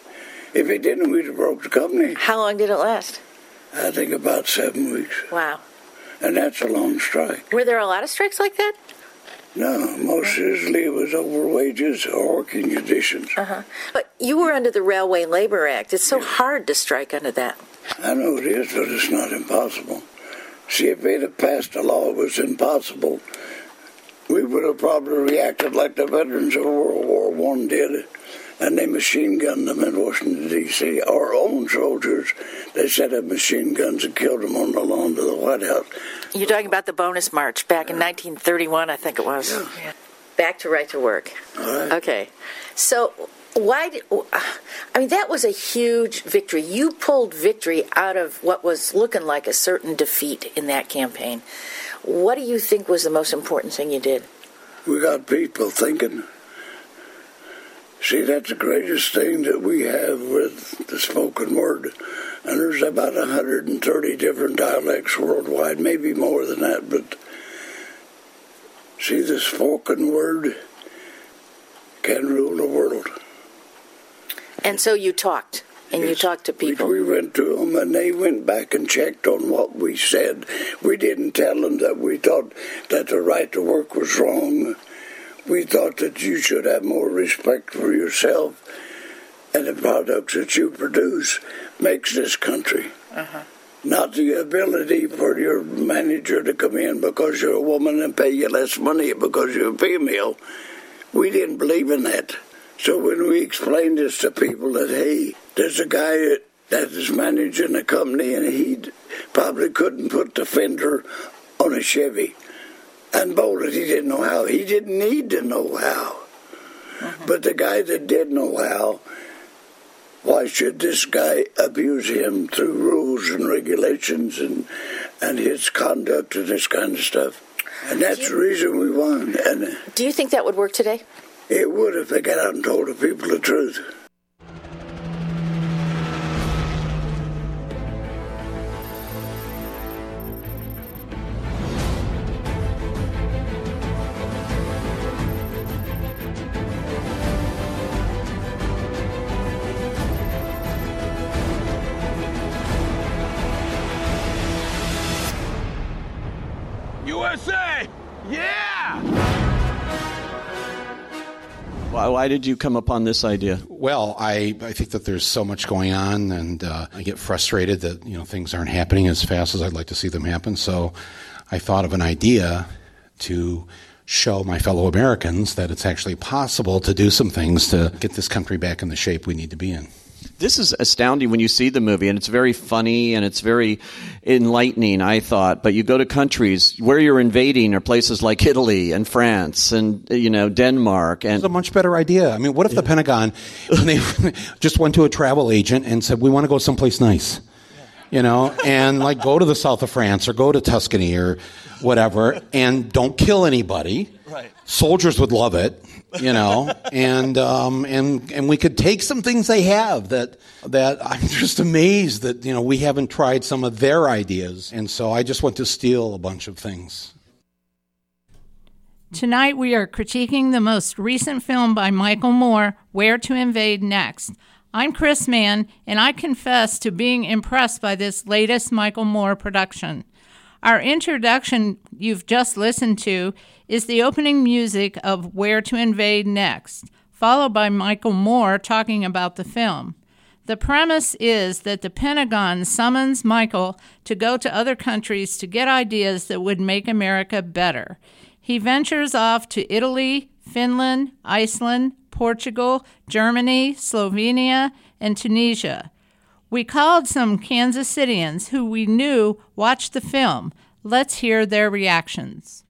If it didn't, we'd have broke the company. How long did it last? I think about seven weeks. Wow. And that's a long strike. Were there a lot of strikes like that? No, most usually it was over wages or working conditions. Uh-huh. But you were under the Railway Labor Act. It's so yeah. hard to strike under that. I know it is, but it's not impossible. See, if they'd have passed a law it was impossible, we would have probably reacted like the veterans of World War One did, and they machine gunned them in Washington, D C Our own soldiers, they set up machine guns and killed them on the lawn to the White House. You're talking about the Bonus March back in nineteen thirty-one, I think it was. Yeah. Yeah. back to Right to Work. All right. Okay. So why did, I mean, that was a huge victory. You pulled victory out of what was looking like a certain defeat in that campaign. What do you think was the most important thing you did? We got people thinking. See, that's the greatest thing that we have with the spoken word. And there's about one hundred thirty different dialects worldwide, maybe more than that. But see, the spoken word can rule the world. And so you talked, and yes, you talked to people. We, we went to them, and they went back and checked on what we said. We didn't tell them that we thought that the right to work was wrong. We thought that you should have more respect for yourself, and the products that you produce makes this country. Uh-huh. Not the ability for your manager to come in because you're a woman and pay you less money because you're a female. We didn't believe in that. So when we explained this to people that, hey, there's a guy that is managing a company and he probably couldn't put the fender on a Chevy and bolt it, he didn't know how. He didn't need to know how. Uh-huh. But the guy that did know how, why should this guy abuse him through rules and regulations and and his conduct and this kind of stuff? And that's you, the reason we won. And do you think that would work today? It would if they got out and told the people the truth. U S A! Yeah! Why, why did you come upon this idea? Well, I, I think that there's so much going on, and uh, I get frustrated that, you know, things aren't happening as fast as I'd like to see them happen. So I thought of an idea to show my fellow Americans that it's actually possible to do some things to get this country back in the shape we need to be in. This is astounding when you see the movie, and it's very funny and it's very enlightening, I thought. But you go to countries where you're invading are places like Italy and France and, you know, Denmark. And it's a much better idea. I mean, what if the Pentagon, when they just went to a travel agent and said, we want to go someplace nice, you know, and like go to the south of France or go to Tuscany or whatever, and don't kill anybody. Right. Soldiers would love it. You know, and um, and and we could take some things they have that that I'm just amazed that, you know, we haven't tried some of their ideas, and so I just want to steal a bunch of things. Tonight we are critiquing the most recent film by Michael Moore, Where to Invade Next. I'm Chris Mann, and I confess to being impressed by this latest Michael Moore production. Our introduction you've just listened to is the opening music of Where to Invade Next, followed by Michael Moore talking about the film. The premise is that the Pentagon summons Michael to go to other countries to get ideas that would make America better. He ventures off to Italy, Finland, Iceland, Portugal, Germany, Slovenia, and Tunisia. We called some Kansas Cityans who we knew watched the film. Let's hear their reactions.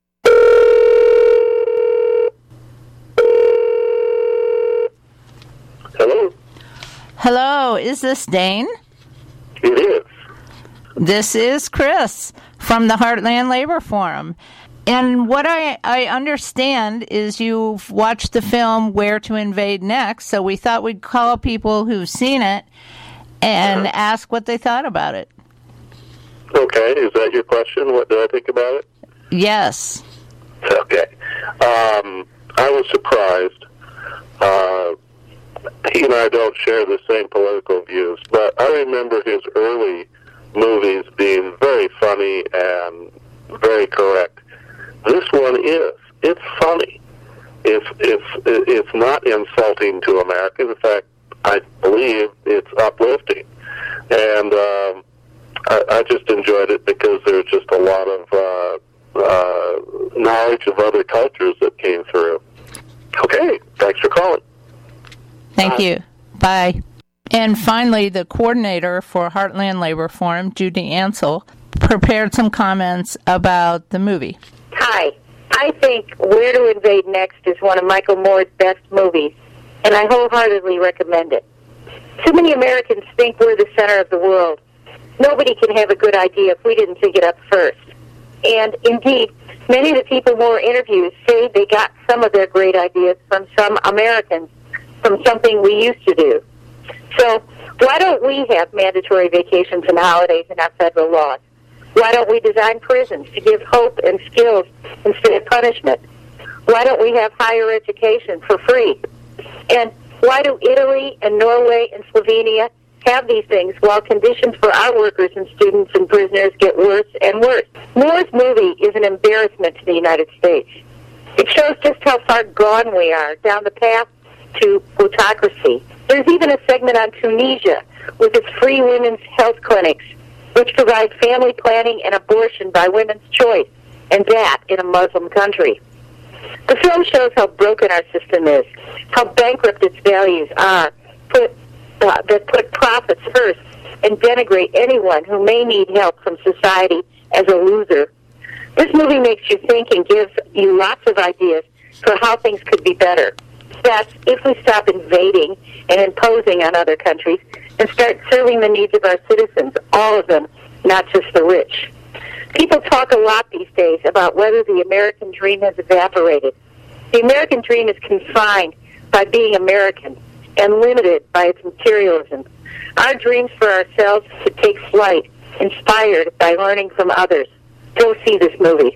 Hello? Hello, is this Dane? It is. This is Chris from the Heartland Labor Forum. And what I, I understand is you've watched the film Where to Invade Next, so we thought we'd call people who've seen it and uh-huh. ask what they thought about it. Okay, is that your question? What did I think about it? Yes. Okay. Um, I was surprised. Uh, he and I don't share the same political views, but I remember his early movies being very funny and very correct. This one is. It's funny. It's it's it's not insulting to America. In fact, I believe it's uplifting, and um, I, I just enjoyed it because there's just a lot of uh, uh, knowledge of other cultures that came through. Okay, thanks for calling. Thank Bye. you. Bye. And finally, the coordinator for Heartland Labor Forum, Judy Ansell, prepared some comments about the movie. Hi. I think Where to Invade Next is one of Michael Moore's best movies, and I wholeheartedly recommend it. Too many Americans think we're the center of the world. Nobody can have a good idea if we didn't think it up first. And indeed, many of the people Moore interviews say they got some of their great ideas from some Americans, from something we used to do. So why don't we have mandatory vacations and holidays in our federal laws? Why don't we design prisons to give hope and skills instead of punishment? Why don't we have higher education for free? And why do Italy and Norway and Slovenia have these things while conditions for our workers and students and prisoners get worse and worse? Moore's movie is an embarrassment to the United States. It shows just how far gone we are down the path to plutocracy. There's even a segment on Tunisia with its free women's health clinics, which provide family planning and abortion by women's choice, and that in a Muslim country. The film shows how broken our system is, how bankrupt its values are, put, uh, that put profits first and denigrate anyone who may need help from society as a loser. This movie makes you think and gives you lots of ideas for how things could be better. That's if we stop invading and imposing on other countries and start serving the needs of our citizens, all of them, not just the rich. People talk a lot these days about whether the American dream has evaporated. The American dream is confined by being American and limited by its materialism. Our dreams for ourselves should take flight, inspired by learning from others. Go see this movie.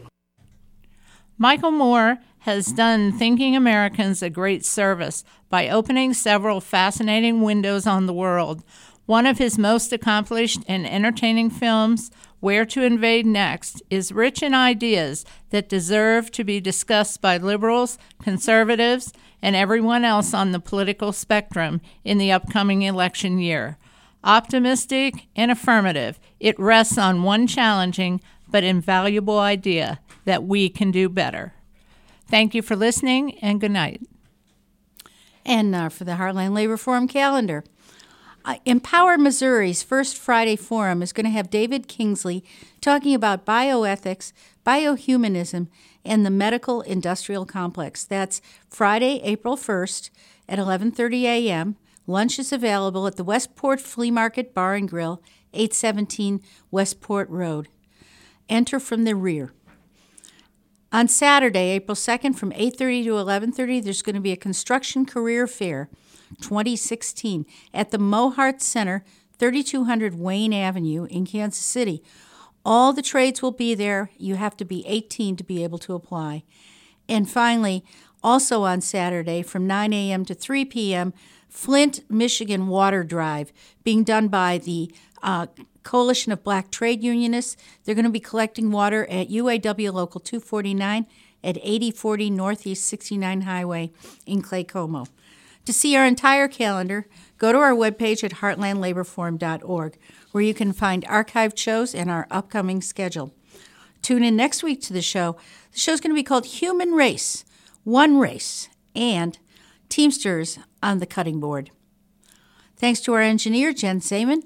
Michael Moore has done thinking Americans a great service by opening several fascinating windows on the world. One of his most accomplished and entertaining films, Where to Invade Next, is rich in ideas that deserve to be discussed by liberals, conservatives, and everyone else on the political spectrum in the upcoming election year. Optimistic and affirmative, it rests on one challenging but invaluable idea that we can do better. Thank you for listening, and good night. And uh, for the Heartland Labor Forum calendar, uh, Empower Missouri's first Friday forum is going to have David Kingsley talking about bioethics, biohumanism, and the medical industrial complex. That's Friday, April first at eleven thirty a.m. Lunch is available at the Westport Flea Market Bar and Grill, eight seventeen Westport Road. Enter from the rear. On Saturday, April second, from eight thirty to eleven thirty, there's going to be a Construction Career Fair twenty sixteen at the Mohart Center, thirty-two hundred Wayne Avenue in Kansas City. All the trades will be there. You have to be eighteen to be able to apply. And finally, also on Saturday, from nine a.m. to three p.m., Flint, Michigan Water Drive, being done by the uh, Coalition of Black Trade Unionists. They're going to be collecting water at U A W Local two forty-nine at eighty forty Northeast sixty-nine Highway in Clay Como. To see our entire calendar, go to our webpage at heartland labor forum dot org, where you can find archived shows and our upcoming schedule. Tune in next week to the show. The show's going to be called Human Race, One Race, and Teamsters on the Cutting Board. Thanks to our engineer, Jen Saman.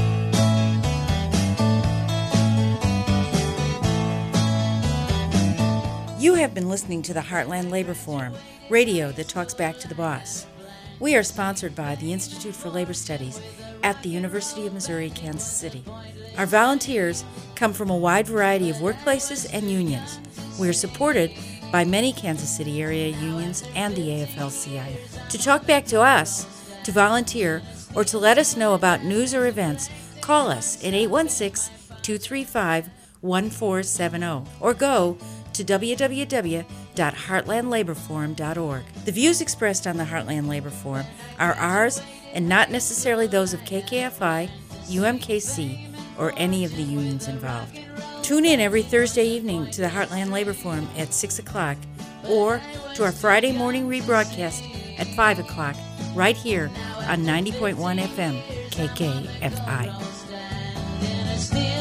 You have been listening to the Heartland Labor Forum, radio that talks back to the boss. We are sponsored by the Institute for Labor Studies at the University of Missouri, Kansas City. Our volunteers come from a wide variety of workplaces and unions. We are supported by many Kansas City area unions and the A F L C I. To talk back to us, to volunteer, or to let us know about news or events, call us at eight one six, two three five, one four seven zero or go to w w w dot heartland labor forum dot org. The views expressed on the Heartland Labor Forum are ours and not necessarily those of K K F I, U M K C, or any of the unions involved. Tune in every Thursday evening to the Heartland Labor Forum at six o'clock or to our Friday morning rebroadcast at five o'clock right here on ninety point one F M K K F I.